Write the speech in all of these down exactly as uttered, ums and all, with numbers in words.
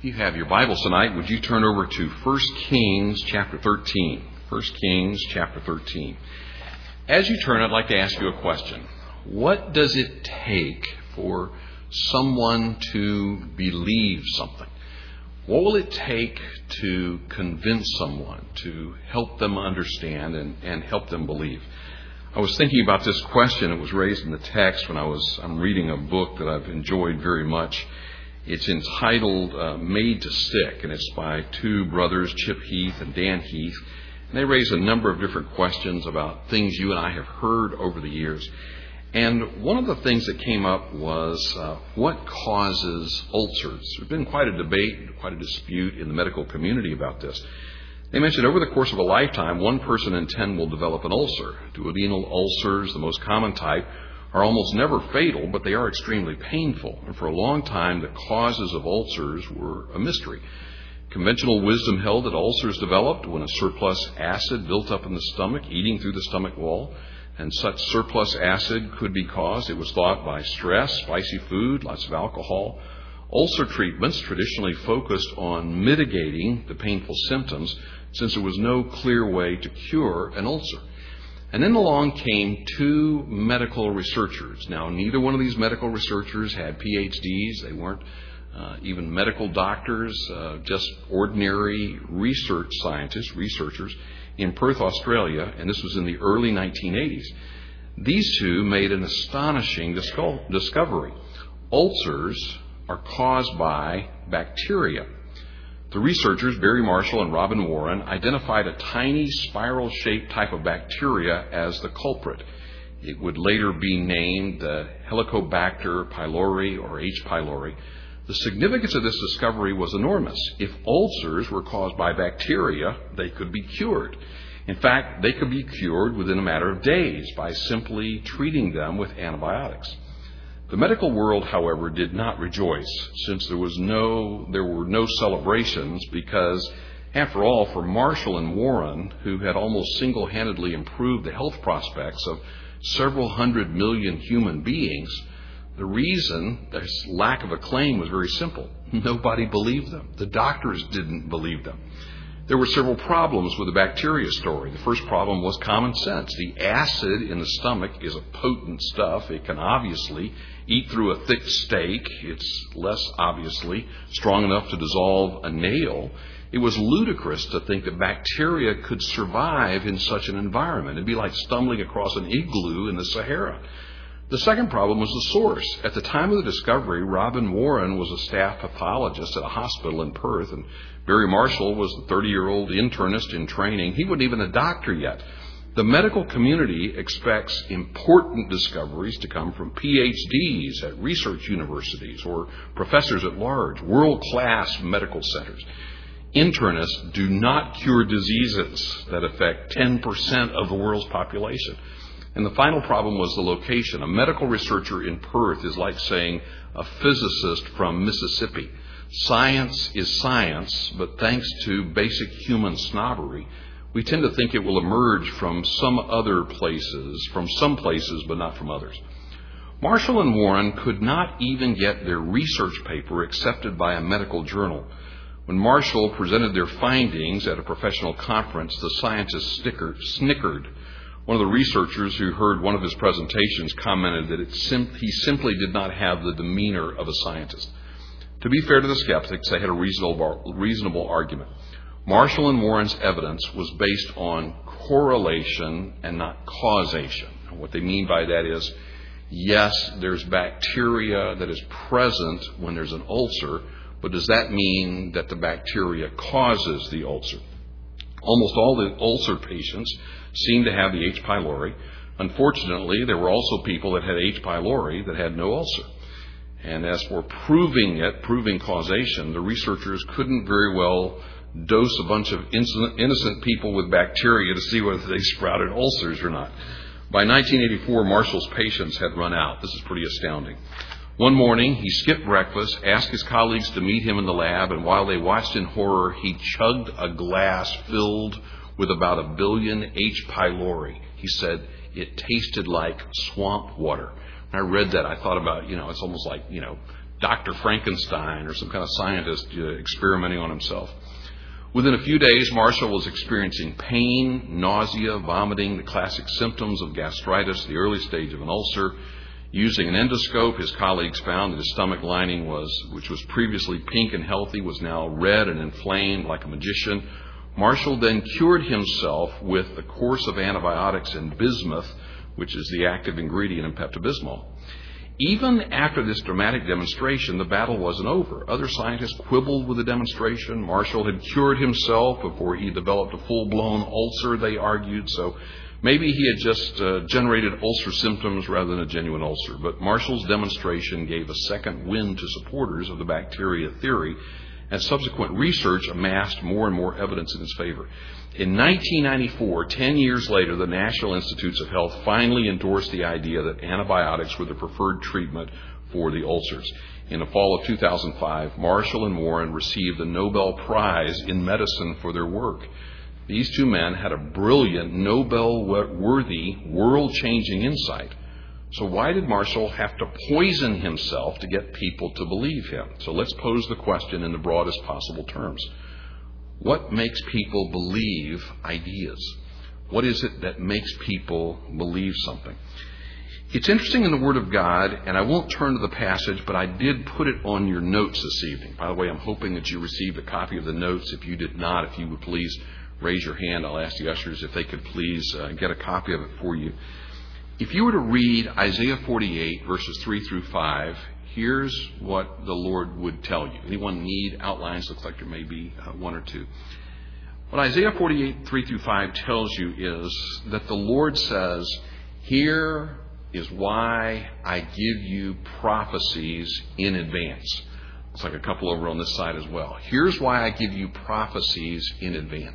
If you have your Bibles tonight, would you turn over to First Kings chapter thirteen. First Kings chapter thirteen. As you turn, I'd like to ask you a question. What does it take for someone to believe something? What will it take to convince someone, to help them understand and, and help them believe? I was thinking about this question. It was raised in the text when I was I'm reading a book that I've enjoyed very much. It's entitled uh, Made to Stick, and it's by two brothers, Chip Heath and Dan Heath. And they raise a number of different questions about things you and I have heard over the years. And one of the things that came up was uh, what causes ulcers? There's been quite a debate, quite a dispute in the medical community about this. They mentioned over the course of a lifetime, one person in ten will develop an ulcer. Duodenal ulcers, the most common type, are almost never fatal, but they are extremely painful. And for a long time, the causes of ulcers were a mystery. Conventional wisdom held that ulcers developed when a surplus acid built up in the stomach, eating through the stomach wall. And such surplus acid could be caused, it was thought, by stress, spicy food, lots of alcohol. Ulcer treatments traditionally focused on mitigating the painful symptoms, since there was no clear way to cure an ulcer. And then along came two medical researchers. Now, neither one of these medical researchers had P H Ds. They weren't uh, even medical doctors, uh, just ordinary research scientists, researchers in Perth, Australia, and this was in the early nineteen eighties. These two made an astonishing disco- discovery. Ulcers are caused by bacteria. The researchers, Barry Marshall and Robin Warren, identified a tiny spiral-shaped type of bacteria as the culprit. It would later be named the Helicobacter pylori or H. pylori. The significance of this discovery was enormous. If ulcers were caused by bacteria, they could be cured. In fact, they could be cured within a matter of days by simply treating them with antibiotics. The medical world, however, did not rejoice, since there was no, there were no celebrations, because, after all, for Marshall and Warren, who had almost single-handedly improved the health prospects of several hundred million human beings, the reason this lack of acclaim was very simple. Nobody believed them. The doctors didn't believe them. There were several problems with the bacteria story. The first problem was common sense. The acid in the stomach is a potent stuff. It can obviously eat through a thick steak. It's less obviously strong enough to dissolve a nail. It was ludicrous to think that bacteria could survive in such an environment. It'd be like stumbling across an igloo in the Sahara. The second problem was the source. At the time of the discovery, Robin Warren was a staff pathologist at a hospital in Perth, and Barry Marshall was a thirty-year-old internist in training. He wasn't even a doctor yet. The medical community expects important discoveries to come from P H Ds at research universities or professors at large, world-class medical centers. Internists do not cure diseases that affect ten percent of the world's population. And the final problem was the location. A medical researcher in Perth is like saying a physicist from Mississippi. Science is science, but thanks to basic human snobbery, we tend to think it will emerge from some other places, from some places, but not from others. Marshall and Warren could not even get their research paper accepted by a medical journal. When Marshall presented their findings at a professional conference, the scientists snickered. snickered. One of the researchers who heard one of his presentations commented that it sim- he simply did not have the demeanor of a scientist. To be fair to the skeptics, they had a reasonable, reasonable argument. Marshall and Warren's evidence was based on correlation and not causation. And what they mean by that is, yes, there's bacteria that is present when there's an ulcer, but does that mean that the bacteria causes the ulcer? Almost all the ulcer patients seemed to have the H. pylori. Unfortunately, there were also people that had H. pylori that had no ulcer. And as for proving it, proving causation, the researchers couldn't very well dose a bunch of innocent people with bacteria to see whether they sprouted ulcers or not. By nineteen eighty-four, Marshall's patience had run out. This is pretty astounding. One morning, he skipped breakfast, asked his colleagues to meet him in the lab, and while they watched in horror, he chugged a glass filled with about a billion H. pylori. He said it tasted like swamp water. When I read that, I thought about, you know, it's almost like, you know, Doctor Frankenstein or some kind of scientist uh, experimenting on himself. Within a few days, Marshall was experiencing pain, nausea, vomiting, the classic symptoms of gastritis, the early stage of an ulcer. Using an endoscope, his colleagues found that his stomach lining was, which was previously pink and healthy, was now red and inflamed like a magician. Marshall then cured himself with a course of antibiotics and bismuth, which is the active ingredient in Pepto-Bismol. Even after this dramatic demonstration, the battle wasn't over. Other scientists quibbled with the demonstration. Marshall had cured himself before he developed a full-blown ulcer, they argued, so maybe he had just uh, generated ulcer symptoms rather than a genuine ulcer. But Marshall's demonstration gave a second wind to supporters of the bacteria theory, and subsequent research amassed more and more evidence in his favor. In nineteen ninety-four, ten years later, the National Institutes of Health finally endorsed the idea that antibiotics were the preferred treatment for the ulcers. In the fall of two thousand five, Marshall and Warren received the Nobel Prize in Medicine for their work. These two men had a brilliant, Nobel-worthy, world-changing insight. So why did Marshall have to poison himself to get people to believe him? So let's pose the question in the broadest possible terms. What makes people believe ideas? What is it that makes people believe something? It's interesting in the Word of God, and I won't turn to the passage, but I did put it on your notes this evening. By the way, I'm hoping that you received a copy of the notes. If you did not, if you would please raise your hand. I'll ask the ushers if they could please uh, get a copy of it for you. If you were to read Isaiah forty-eight, verses three through five, here's what the Lord would tell you. Anyone need outlines? Looks like there may be uh, one or two. What Isaiah forty-eight, three through five tells you is that the Lord says, here is why I give you prophecies in advance. It's like a couple over on this side as well. Here's why I give you prophecies in advance.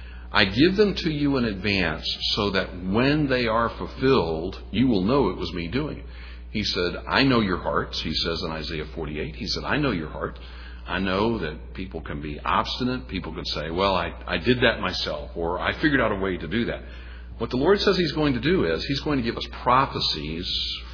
I give them to you in advance so that when they are fulfilled, you will know it was me doing it. He said, I know your hearts, he says in Isaiah forty-eight. He said, I know your heart. I know that people can be obstinate. People can say, well, I, I did that myself, or I figured out a way to do that. What the Lord says he's going to do is he's going to give us prophecies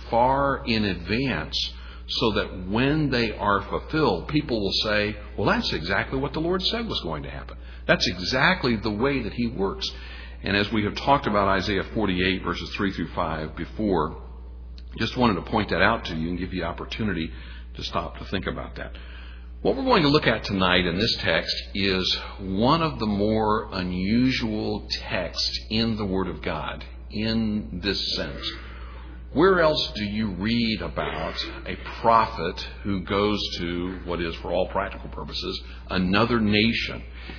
far in advance so that when they are fulfilled, people will say, well, that's exactly what the Lord said was going to happen. That's exactly the way that he works. And as we have talked about Isaiah forty-eight, verses three through five before, just wanted to point that out to you and give you opportunity to stop to think about that. What we're going to look at tonight in this text is one of the more unusual texts in the Word of God in this sense. Where else do you read about a prophet who goes to what is, for all practical purposes, another nation?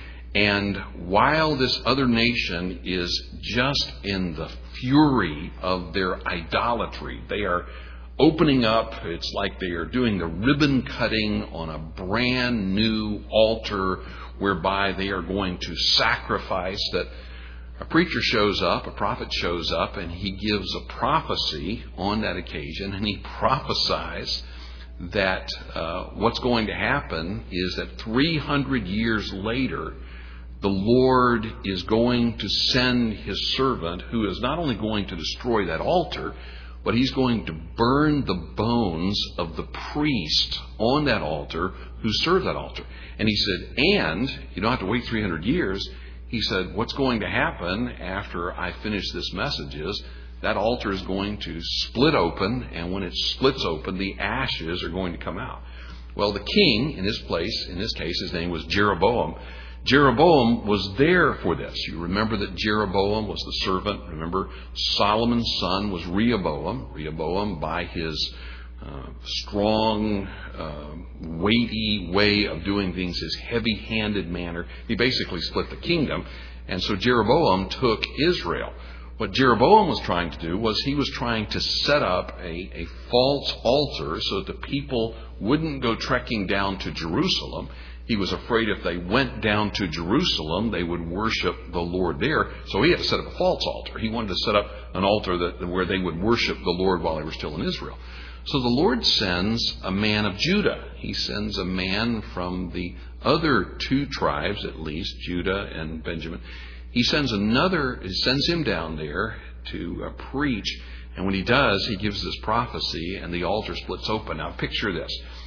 And while this other nation is just in the fury of their idolatry, they are opening up, it's like they are doing the ribbon cutting on a brand new altar whereby they are going to sacrifice, that a preacher shows up, a prophet shows up, and he gives a prophecy on that occasion, and he prophesies that uh, what's going to happen is that three hundred years later, the Lord is going to send his servant, who is not only going to destroy that altar, but he's going to burn the bones of the priest on that altar who served that altar. And he said, and you don't have to wait three hundred years. He said, what's going to happen after I finish this message is that altar is going to split open, and when it splits open, the ashes are going to come out. Well, the king in this place, in this case, his name was Jeroboam. Jeroboam was there for this. You remember that Jeroboam was the servant. Remember, Solomon's son was Rehoboam. Rehoboam, by his uh, strong, uh, weighty way of doing things, his heavy-handed manner, he basically split the kingdom. And so Jeroboam took Israel. What Jeroboam was trying to do was he was trying to set up a, a false altar so that the people wouldn't go trekking down to Jerusalem. He was afraid if they went down to Jerusalem, they would worship the Lord there. So he had to set up a false altar. He wanted to set up an altar that where they would worship the Lord while they were still in Israel. So the Lord sends a man of Judah. He sends a man from the other two tribes, at least, Judah and Benjamin. He sends another, he sends him down there to uh, preach. And when he does, he gives this prophecy and the altar splits open. Now picture this.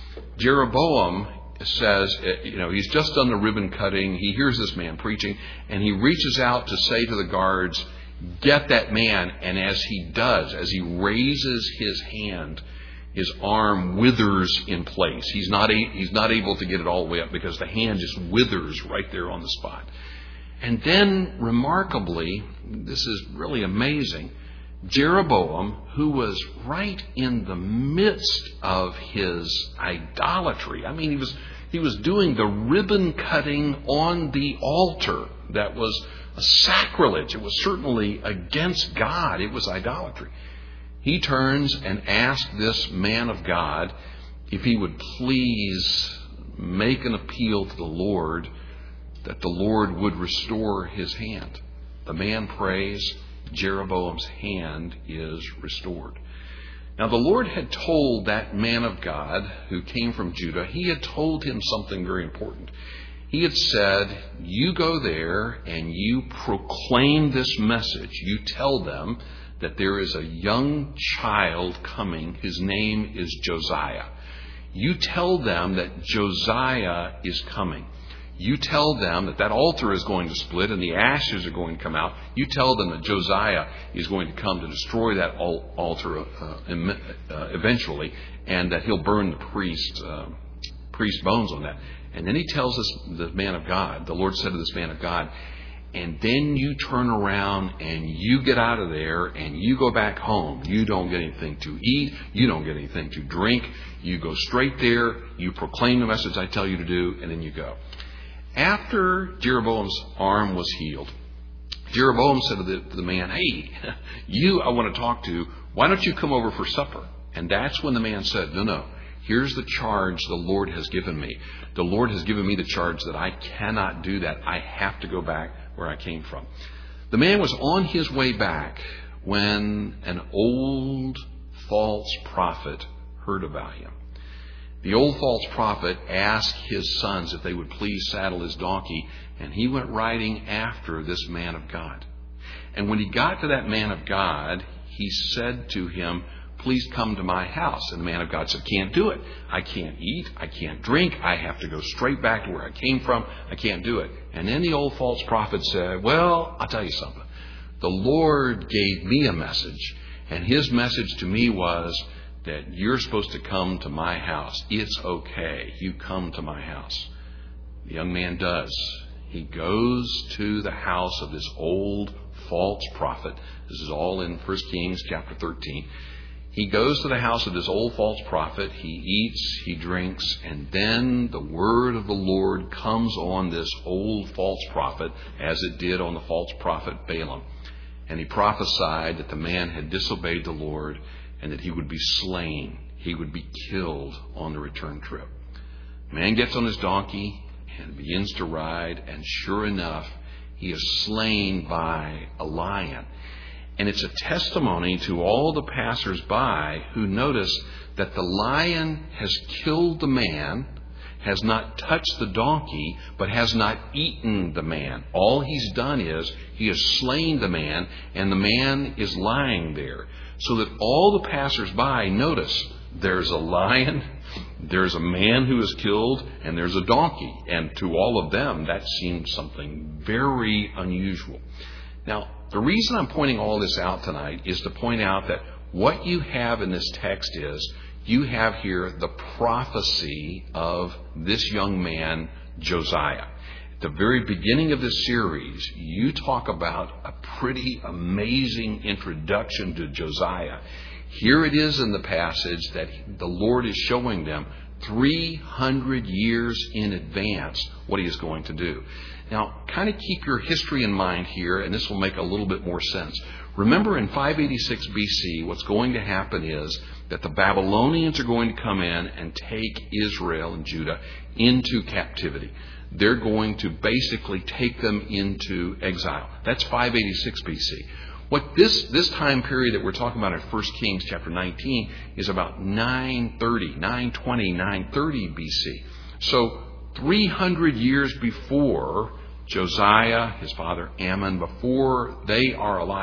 Jeroboam says, you know, he's just done the ribbon cutting. He hears this man preaching, and he reaches out to say to the guards, get that man. And as he does, as he raises his hand, his arm withers in place. He's not, a, he's not able to get it all the way up because the hand just withers right there on the spot. And then, remarkably, this is really amazing, Jeroboam, who was right in the midst of his idolatry. I mean, he was he was doing the ribbon cutting on the altar. That was a sacrilege. It was certainly against God. It was idolatry. He turns and asks this man of God if he would please make an appeal to the Lord that the Lord would restore his hand. The man prays. Jeroboam's hand is restored. Now, the Lord had told that man of God who came from Judah, he had told him something very important. He had said, you go there and you proclaim this message. You tell them that there is a young child coming. His name is Josiah. You tell them that Josiah is coming. You tell them that that altar is going to split and the ashes are going to come out. You tell them that Josiah is going to come to destroy that altar uh, eventually, and that he'll burn the priest, uh, priest bones on that. And then he tells us, the man of God, the Lord said to this man of God, and then you turn around and you get out of there and you go back home. You don't get anything to eat. You don't get anything to drink. You go straight there. You proclaim the message I tell you to do, and then you go. After Jeroboam's arm was healed, Jeroboam said to the, to the man, hey, you I want to talk to. Why don't you come over for supper? And that's when the man said, no, no. Here's the charge the Lord has given me. The Lord has given me the charge that I cannot do that. I have to go back where I came from. The man was on his way back when an old false prophet heard about him. The old false prophet asked his sons if they would please saddle his donkey, and he went riding after this man of God. And when he got to that man of God, he said to him, please come to my house. And the man of God said, can't do it. I can't eat. I can't drink. I have to go straight back to where I came from. I can't do it. And then the old false prophet said, well, I'll tell you something. The Lord gave me a message, and his message to me was that you're supposed to come to my house. It's okay. You come to my house. The young man does. He goes to the house of this old false prophet. This is all in First Kings chapter thirteen. He goes to the house of this old false prophet. He eats, he drinks, and then the word of the Lord comes on this old false prophet, as it did on the false prophet Balaam. And he prophesied that the man had disobeyed the Lord and that he would be slain. He would be killed on the return trip. Man gets on his donkey and begins to ride, and sure enough, he is slain by a lion. And it's a testimony to all the passers-by who notice that the lion has killed the man, has not touched the donkey, but has not eaten the man. All he's done is he has slain the man, and the man is lying there. So that all the passers-by notice there's a lion, there's a man who is killed, and there's a donkey. And to all of them, that seems something very unusual. Now, the reason I'm pointing all this out tonight is to point out that what you have in this text is you have here the prophecy of this young man, Josiah. At the very beginning of this series, you talk about a pretty amazing introduction to Josiah. Here it is in the passage that the Lord is showing them three hundred years in advance what he is going to do. Now, kind of keep your history in mind here, and this will make a little bit more sense. Remember, in five eighty-six B C, what's going to happen is that the Babylonians are going to come in and take Israel and Judah into captivity. They're going to basically take them into exile. That's five eighty-six B C. What this, this time period that we're talking about in First Kings chapter nineteen is about nine thirty, nine twenty, nine thirty B C. So three hundred years before Josiah, his father Ammon, before they are alive.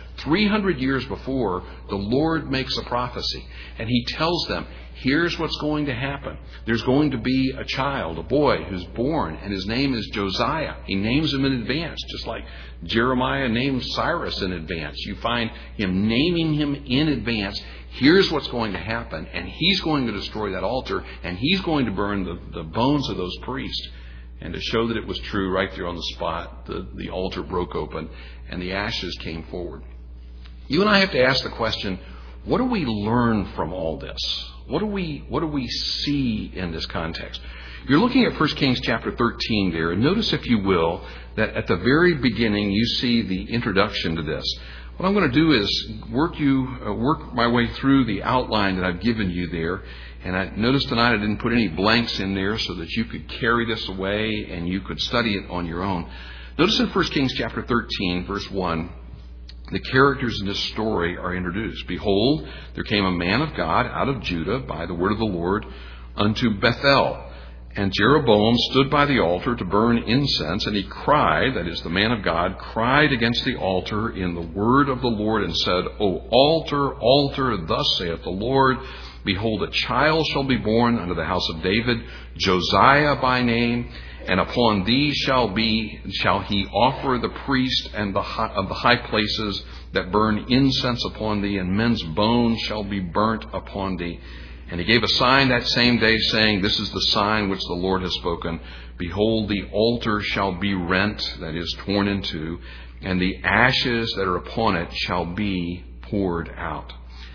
three hundred years before, the Lord makes a prophecy, and He tells them, here's what's going to happen. There's going to be a child, a boy, who's born, and his name is Josiah. He names him in advance, just like Jeremiah named Cyrus in advance. You find him naming him in advance. Here's what's going to happen, and he's going to destroy that altar, and he's going to burn the, the bones of those priests. And to show that it was true, right there on the spot, the, the altar broke open, and the ashes came forward. You and I have to ask the question, what do we learn from all this? What do we what do we see in this context? You're looking at First Kings chapter thirteen there, and notice, if you will, that at the very beginning you see the introduction to this. What I'm going to do is work you uh, work my way through the outline that I've given you there. And I noticed tonight I didn't put any blanks in there so that you could carry this away and you could study it on your own. Notice in First Kings chapter thirteen, verse one, the characters in this story are introduced. Behold, there came a man of God out of Judah by the word of the Lord unto Bethel. And Jeroboam stood by the altar to burn incense, and he cried, that is, the man of God, cried against the altar in the word of the Lord, and said, O altar, altar, thus saith the Lord, behold, a child shall be born unto the house of David, Josiah by name, and upon thee shall be shall he offer the priest and the high, of the high places that burn incense upon thee, and men's bones shall be burnt upon thee. And he gave a sign that same day, saying, This is the sign which the Lord has spoken. Behold, the altar shall be rent, that is, torn in two, and the ashes that are upon it shall be poured out.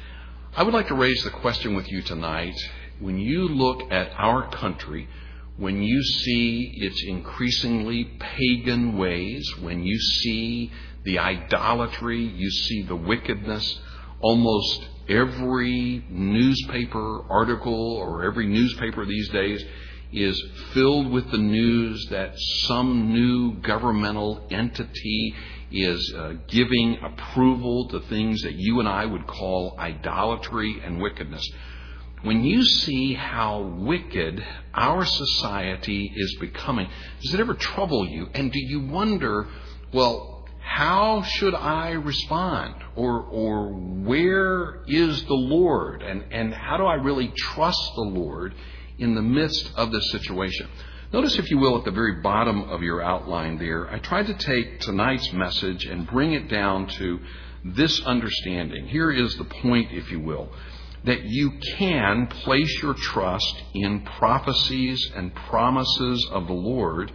I would like to raise the question with you tonight. When you look at our country, when you see its increasingly pagan ways, when you see the idolatry, you see the wickedness, almost every newspaper article or every newspaper these days is filled with the news that some new governmental entity is uh, giving approval to things that you and I would call idolatry and wickedness. When you see how wicked our society is becoming, does it ever trouble you? And do you wonder, well, how should I respond? Or or where is the Lord? And, and how do I really trust the Lord in the midst of this situation? Notice, if you will, at the very bottom of your outline there, I tried to take tonight's message and bring it down to this understanding. Here is the point, if you will, that you can place your trust in prophecies and promises of the Lord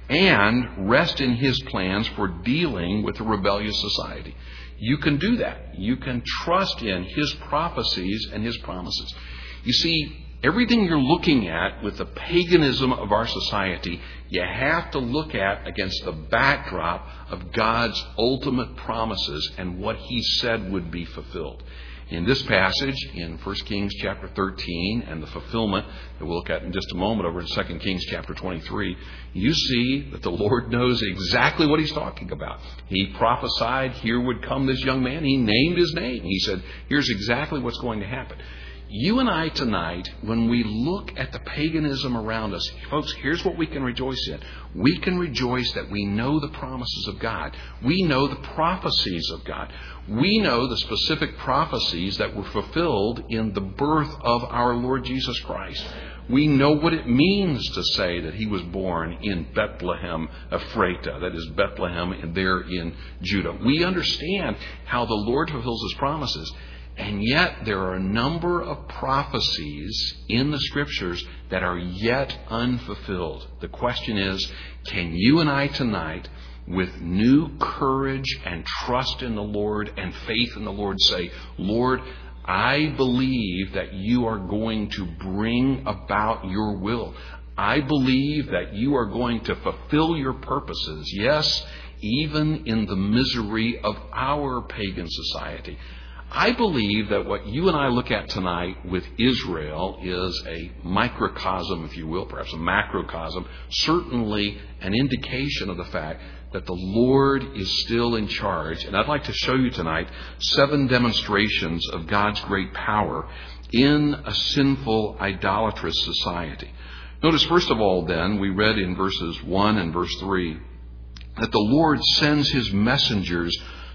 and rest in His plans for dealing with a rebellious society. You can do that. You can trust in His prophecies and His promises. You see, everything you're looking at with the paganism of our society, you have to look at against the backdrop of God's ultimate promises and what He said would be fulfilled. In this passage, in First Kings chapter thirteen, and the fulfillment that we'll look at in just a moment over in Second Kings chapter twenty-three, you see that the Lord knows exactly what He's talking about. He prophesied here would come this young man. He named his name. He said, here's exactly what's going to happen. You and I tonight, when we look at the paganism around us, folks, here's what we can rejoice in. We can rejoice that we know the promises of God. We know the prophecies of God. We know the specific prophecies that were fulfilled in the birth of our Lord Jesus Christ. We know what it means to say that He was born in Bethlehem Ephratah, that is Bethlehem there in Judah. We understand how the Lord fulfills His promises. And yet there are a number of prophecies in the Scriptures that are yet unfulfilled. The question is, can you and I tonight, with new courage and trust in the Lord and faith in the Lord, say, Lord, I believe that you are going to bring about your will. I believe that you are going to fulfill your purposes. Yes, even in the misery of our pagan society. I believe that what you and I look at tonight with Israel is a microcosm, if you will, perhaps a macrocosm, certainly an indication of the fact that the Lord is still in charge. And I'd like to show you tonight seven demonstrations of God's great power in a sinful, idolatrous society. Notice, first of all, then, we read in verses one and verse three that the Lord sends His messengers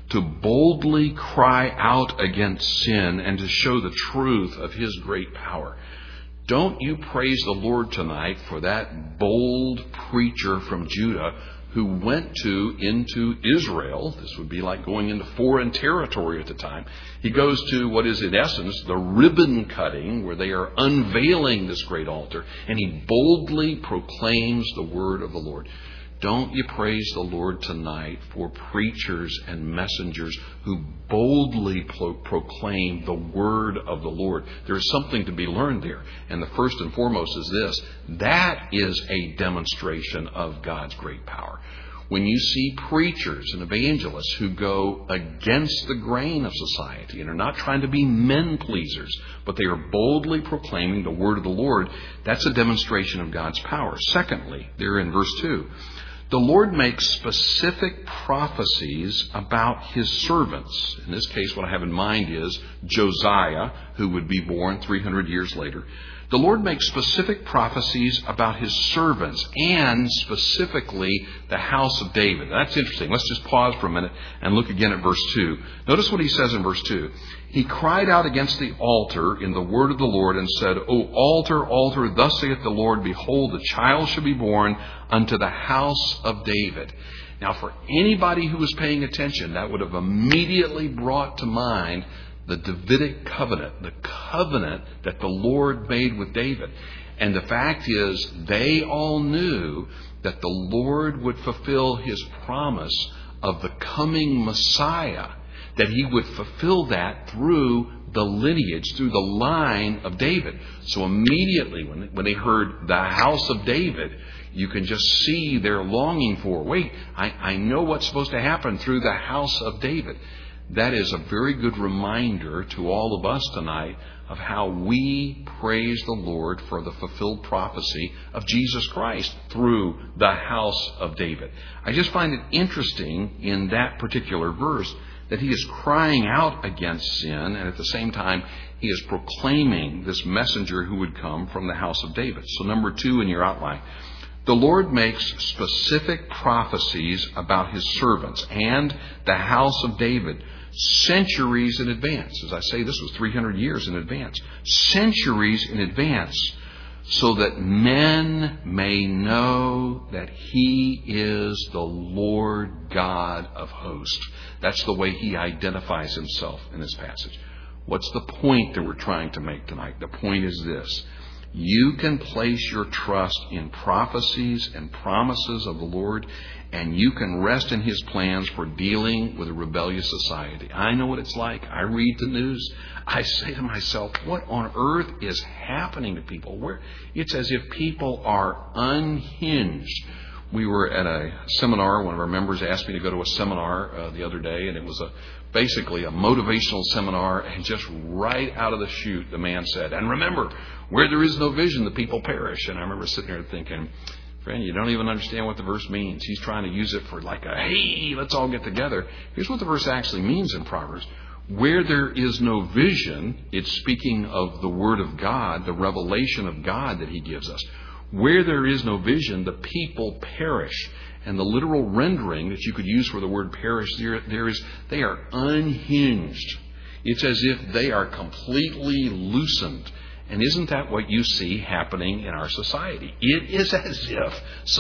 to boldly cry out against sin and to show the truth of His great power. Don't you praise the Lord tonight for that bold preacher from Judah who went to into Israel. This would be like going into foreign territory at the time. He goes to what is in essence the ribbon cutting where they are unveiling this great altar, and he boldly proclaims the word of the Lord. Don't you praise the Lord tonight for preachers and messengers who boldly pro- proclaim the word of the Lord? There is something to be learned there. And the first and foremost is this. That is a demonstration of God's great power. When you see preachers and evangelists who go against the grain of society and are not trying to be men pleasers, but they are boldly proclaiming the word of the Lord, that's a demonstration of God's power. Secondly, there in verse two, the Lord makes specific prophecies about His servants. In this case, what I have in mind is Josiah, who would be born three hundred years later. The Lord makes specific prophecies about His servants and specifically the house of David. That's interesting. Let's just pause for a minute and look again at verse two. Notice what he says in verse two. He cried out against the altar in the word of the Lord and said, O altar, altar, thus saith the Lord, behold, the child shall be born unto the house of David. Now, for anybody who was paying attention, that would have immediately brought to mind the Davidic covenant, the covenant that the Lord made with David. And the fact is, they all knew that the Lord would fulfill His promise of the coming Messiah, that He would fulfill that through the lineage, through the line of David. So immediately when, when they heard the house of David, you can just see their longing for, wait, I, I know what's supposed to happen through the house of David. That is a very good reminder to all of us tonight of how we praise the Lord for the fulfilled prophecy of Jesus Christ through the house of David. I just find it interesting in that particular verse that he is crying out against sin, and at the same time he is proclaiming this messenger who would come from the house of David. So number two in your outline, the Lord makes specific prophecies about His servants and the house of David centuries in advance. As I say, this was three hundred years in advance. Centuries in advance, so that men may know that He is the Lord God of hosts. That's the way He identifies Himself in this passage. What's the point that we're trying to make tonight? The point is this. You can place your trust in prophecies and promises of the Lord, and you can rest in His plans for dealing with a rebellious society. I know what it's like. I read the news. I say to myself, what on earth is happening to people? Where it's as if people are unhinged. We were at a seminar. One of our members asked me to go to a seminar uh, the other day, and it was a basically a motivational seminar, and just right out of the chute, the man said, and remember, where there is no vision, the people perish. And I remember sitting there thinking, friend, you don't even understand what the verse means. He's trying to use it for like a, hey, let's all get together. Here's what the verse actually means in Proverbs. Where there is no vision, it's speaking of the Word of God, the revelation of God that He gives us. Where there is no vision, the people perish. And the literal rendering that you could use for the word perish there, there is, they are unhinged. It's as if they are completely loosened. And isn't that what you see happening in our society? It is as if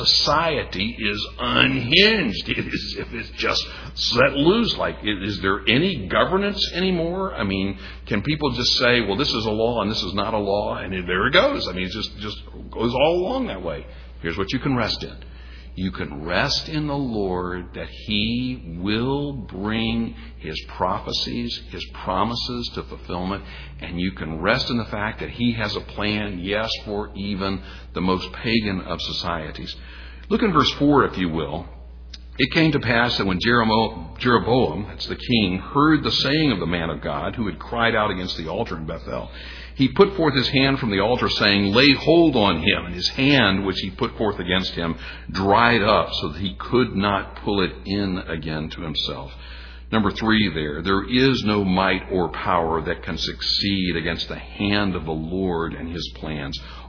society is unhinged. It is as if it's just set loose. Like, is there any governance anymore? I mean, can people just say, well, this is a law and this is not a law? And there it goes. I mean, it just, just goes all along that way. Here's what you can rest in. You can rest in the Lord that He will bring His prophecies, His promises to fulfillment. And you can rest in the fact that He has a plan, yes, for even the most pagan of societies. Look in verse four, if you will. It came to pass that when Jeroboam, that's the king, heard the saying of the man of God who had cried out against the altar in Bethel, he put forth his hand from the altar, saying, lay hold on him. And his hand, which he put forth against him, dried up, so that he could not pull it in again to himself. Number three there, there is no might or power that can succeed against the hand of the Lord and His plans.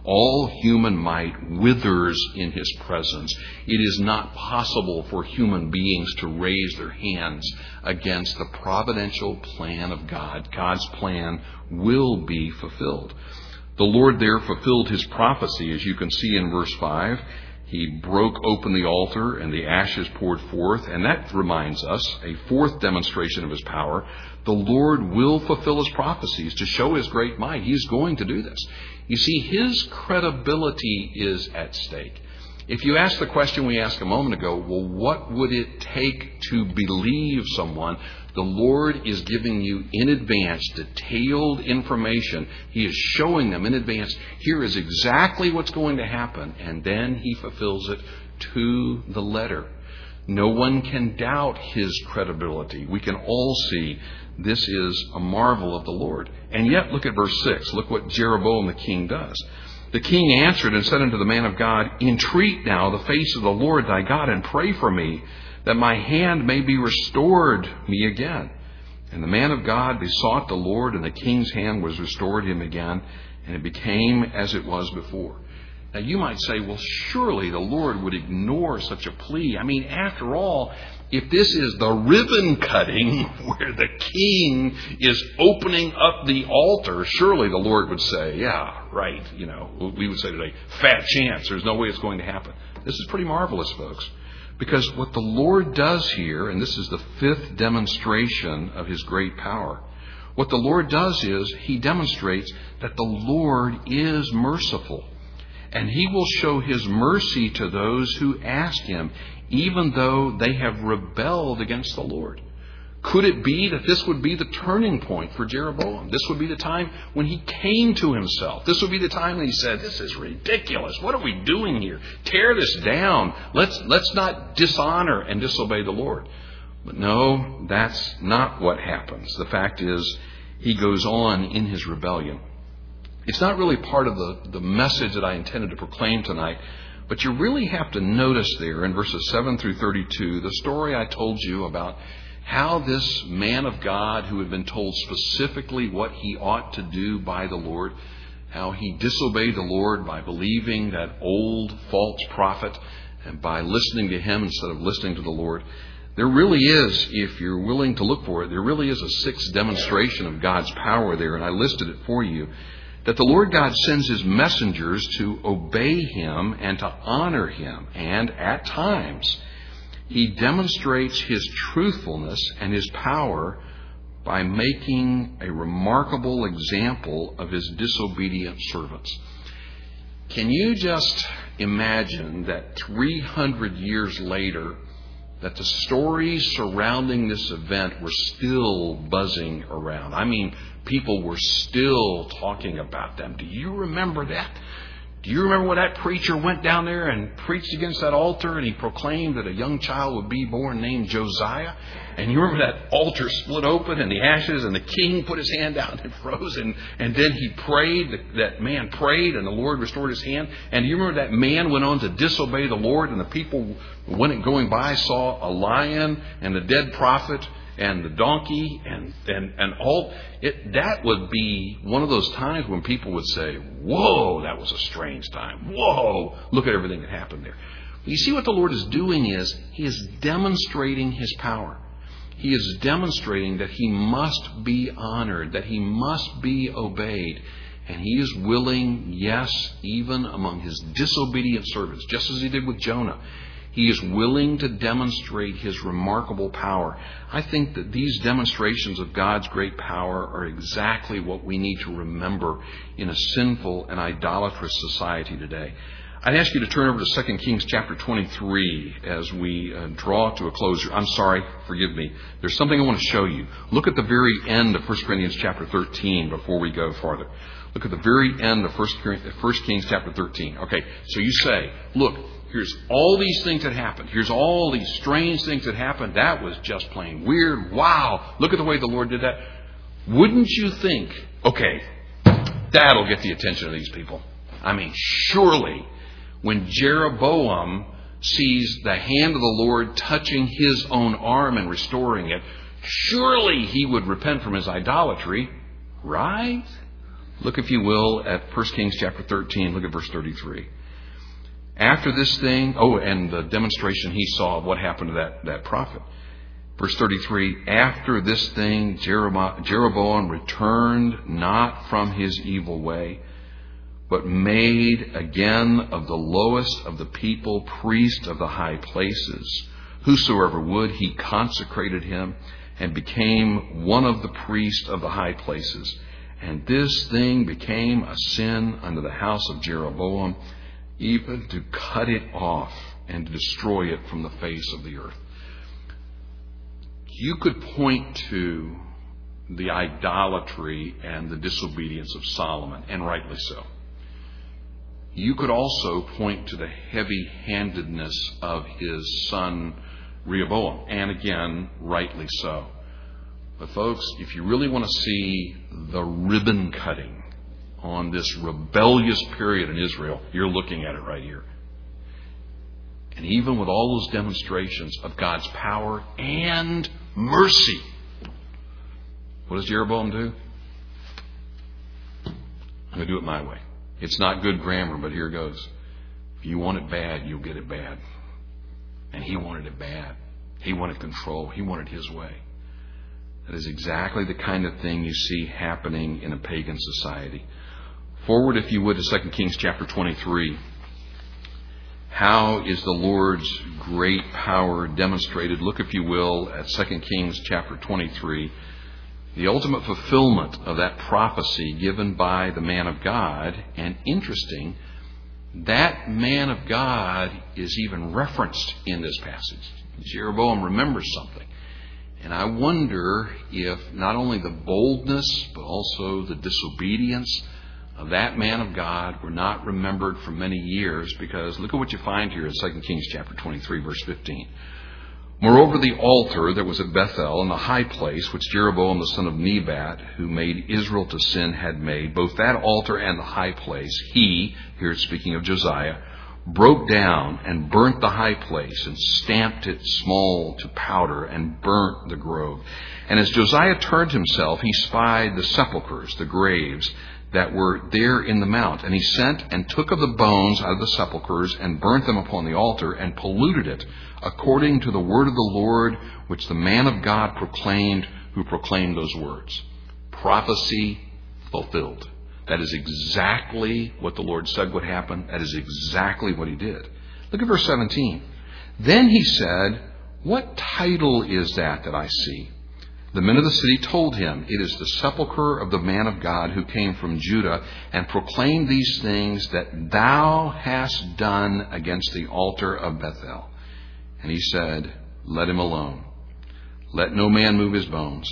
All human might withers in his presence. It is not possible for human beings to raise their hands against the providential plan of God. God's plan will be fulfilled. The Lord there fulfilled his prophecy, as you can see in verse five. He broke open the altar and the ashes poured forth. And that reminds us, a fourth demonstration of his power. The Lord will fulfill his prophecies to show his great might. He's going to do this. You see, his credibility is at stake. If you ask the question we asked a moment ago, well, what would it take to believe someone? The Lord is giving you in advance detailed information. He is showing them in advance, here is exactly what's going to happen. And then he fulfills it to the letter. No one can doubt his credibility. We can all see this is a marvel of the Lord. And yet, look at verse six. Look what Jeroboam the king does. The king answered and said unto the man of God, Entreat now the face of the Lord thy God, and pray for me, that my hand may be restored me again. And the man of God besought the Lord, and the king's hand was restored him again, and it became as it was before. Now you might say, well, surely the Lord would ignore such a plea. I mean, after all, if this is the ribbon cutting where the king is opening up the altar, surely the Lord would say, yeah, right, you know, we would say today, fat chance, there's no way it's going to happen. This is pretty marvelous, folks. Because what the Lord does here, and this is the fifth demonstration of his great power, what the Lord does is he demonstrates that the Lord is merciful. And he will show his mercy to those who ask him, even though they have rebelled against the Lord. Could it be that this would be the turning point for Jeroboam? This would be the time when he came to himself. This would be the time when he said, this is ridiculous. What are we doing here? Tear this down. Let's, let's not dishonor and disobey the Lord. But no, that's not what happens. The fact is, he goes on in his rebellion. It's not really part of the, the message that I intended to proclaim tonight, but you really have to notice there in verses seven through thirty-two, the story I told you about how this man of God who had been told specifically what he ought to do by the Lord, how he disobeyed the Lord by believing that old false prophet and by listening to him instead of listening to the Lord. There really is, if you're willing to look for it, there really is a sixth demonstration of God's power there, and I listed it for you. That the Lord God sends his messengers to obey him and to honor him. And at times, he demonstrates his truthfulness and his power by making a remarkable example of his disobedient servants. Can you just imagine that three hundred years later, that the stories surrounding this event were still buzzing around? I mean, people were still talking about them. Do you remember that? Do you remember when that preacher went down there and preached against that altar and he proclaimed that a young child would be born named Josiah? And you remember that altar split open and the ashes and the king put his hand out and froze, and, and then he prayed, that man prayed and the Lord restored his hand. And you remember that man went on to disobey the Lord, and the people when going by saw a lion and the dead prophet and the donkey and, and, and all. It, that would be one of those times when people would say, whoa, that was a strange time. Whoa, look at everything that happened there. You see what the Lord is doing is he is demonstrating his power. He is demonstrating that he must be honored, that he must be obeyed. And he is willing, yes, even among his disobedient servants, just as he did with Jonah, he is willing to demonstrate his remarkable power. I think that these demonstrations of God's great power are exactly what we need to remember in a sinful and idolatrous society today. I'd ask you to turn over to Second Kings chapter twenty-three as we uh, draw to a close. I'm sorry, forgive me. There's something I want to show you. Look at the very end of First Corinthians chapter thirteen before we go farther. Look at the very end of First Kings chapter thirteen. Okay, so you say, look, here's all these things that happened. Here's all these strange things that happened. That was just plain weird. Wow, look at the way the Lord did that. Wouldn't you think, okay, that'll get the attention of these people? I mean, surely when Jeroboam sees the hand of the Lord touching his own arm and restoring it, surely he would repent from his idolatry, right? Look, if you will, at First Kings chapter thirteen. Look at verse thirty-three. After this thing, oh, and the demonstration he saw of what happened to that, that prophet. Verse thirty-three, after this thing, Jeroboam returned not from his evil way, but made again of the lowest of the people priest of the high places. Whosoever would, he consecrated him and became one of the priests of the high places. And this thing became a sin unto the house of Jeroboam, even to cut it off and to destroy it from the face of the earth. You could point to the idolatry and the disobedience of Solomon, and rightly so. You could also point to the heavy-handedness of his son Rehoboam, and again, rightly so. But folks, if you really want to see the ribbon cutting on this rebellious period in Israel, you're looking at it right here. And even with all those demonstrations of God's power and mercy, what does Jeroboam do? I'm going to do it my way. It's not good grammar, but here goes. If you want it bad, you'll get it bad. And he wanted it bad. He wanted control. He wanted his way. That is exactly the kind of thing you see happening in a pagan society. Forward, if you would, to Second Kings chapter twenty-three. How is the Lord's great power demonstrated? Look, if you will, at Second Kings chapter twenty-three. The ultimate fulfillment of that prophecy given by the man of God. And interesting, that man of God is even referenced in this passage. Jeroboam remembers something. And I wonder if not only the boldness, but also the disobedience of that man of God were not remembered for many years, because look at what you find here in Second Kings chapter twenty-three, verse fifteen. Moreover, the altar that was at Bethel in the high place, which Jeroboam the son of Nebat, who made Israel to sin, had made, both that altar and the high place, he, here it's speaking of Josiah, broke down and burnt the high place and stamped it small to powder and burnt the grove. And as Josiah turned himself, he spied the sepulchres, the graves, that were there in the mount. And he sent and took of the bones out of the sepulchres and burnt them upon the altar and polluted it, according to the word of the Lord, which the man of God proclaimed, who proclaimed those words. Prophecy fulfilled. That is exactly what the Lord said would happen. That is exactly what he did. Look at verse seventeen. Then he said, what title is that that I see? The men of the city told him, it is the sepulchre of the man of God who came from Judah and proclaimed these things that thou hast done against the altar of Bethel. And he said, let him alone. Let no man move his bones.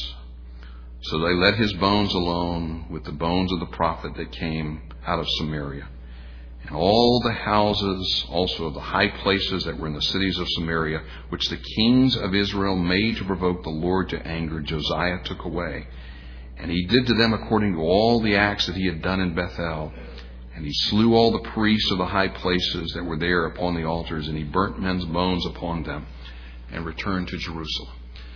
So they let his bones alone with the bones of the prophet that came out of Samaria. And all the houses also of the high places that were in the cities of Samaria, which the kings of Israel made to provoke the Lord to anger, Josiah took away. And he did to them according to all the acts that he had done in Bethel. And he slew all the priests of the high places that were there upon the altars, and he burnt men's bones upon them, and returned to Jerusalem.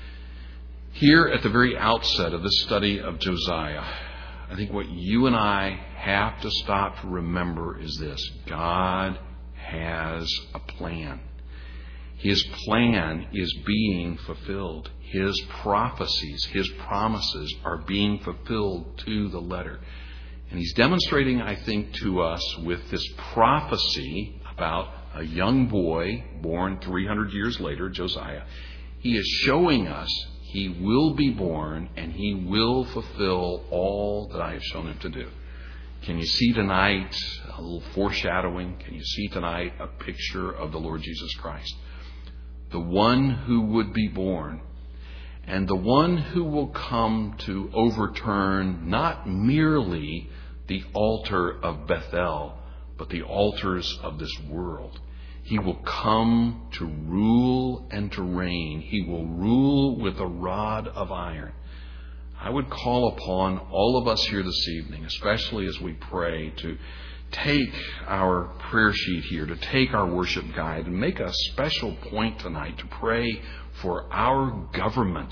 Here at the very outset of this study of Josiah, I think what you and I have to stop to remember is this. God has a plan. His plan is being fulfilled. His prophecies, His promises are being fulfilled to the letter. And He's demonstrating, I think, to us with this prophecy about a young boy born three hundred years later, Josiah. He is showing us He will be born and He will fulfill all that I have shown Him to do. Can you see tonight a little foreshadowing? Can you see tonight a picture of the Lord Jesus Christ? The one who would be born, and the one who will come to overturn not merely the altar of Bethel, but the altars of this world. He will come to rule and to reign. He will rule with a rod of iron. I would call upon all of us here this evening, especially as we pray, to take our prayer sheet here, to take our worship guide and make a special point tonight to pray for our government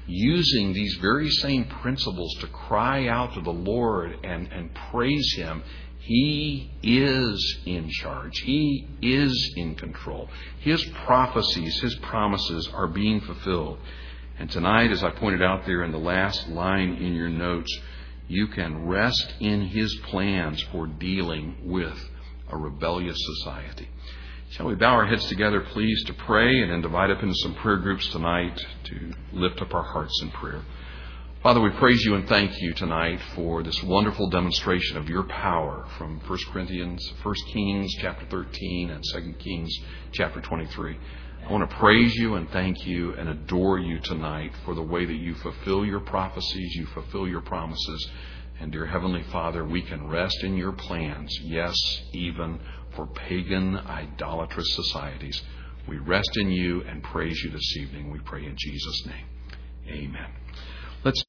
using these very same principles to cry out to the Lord and, and praise Him. He is in charge. He is in control. His prophecies, His promises are being fulfilled. And tonight, as I pointed out there in the last line in your notes, you can rest in His plans for dealing with a rebellious society. Shall we bow our heads together, please, to pray and then divide up into some prayer groups tonight to lift up our hearts in prayer. Father, we praise You and thank You tonight for this wonderful demonstration of Your power from First Corinthians, First Kings chapter thirteen and Second Kings chapter twenty-three. I want to praise You and thank You and adore You tonight for the way that You fulfill Your prophecies, You fulfill Your promises. And dear Heavenly Father, we can rest in Your plans, yes, even for pagan, idolatrous societies. We rest in You and praise You this evening. We pray in Jesus' name. Amen. Let's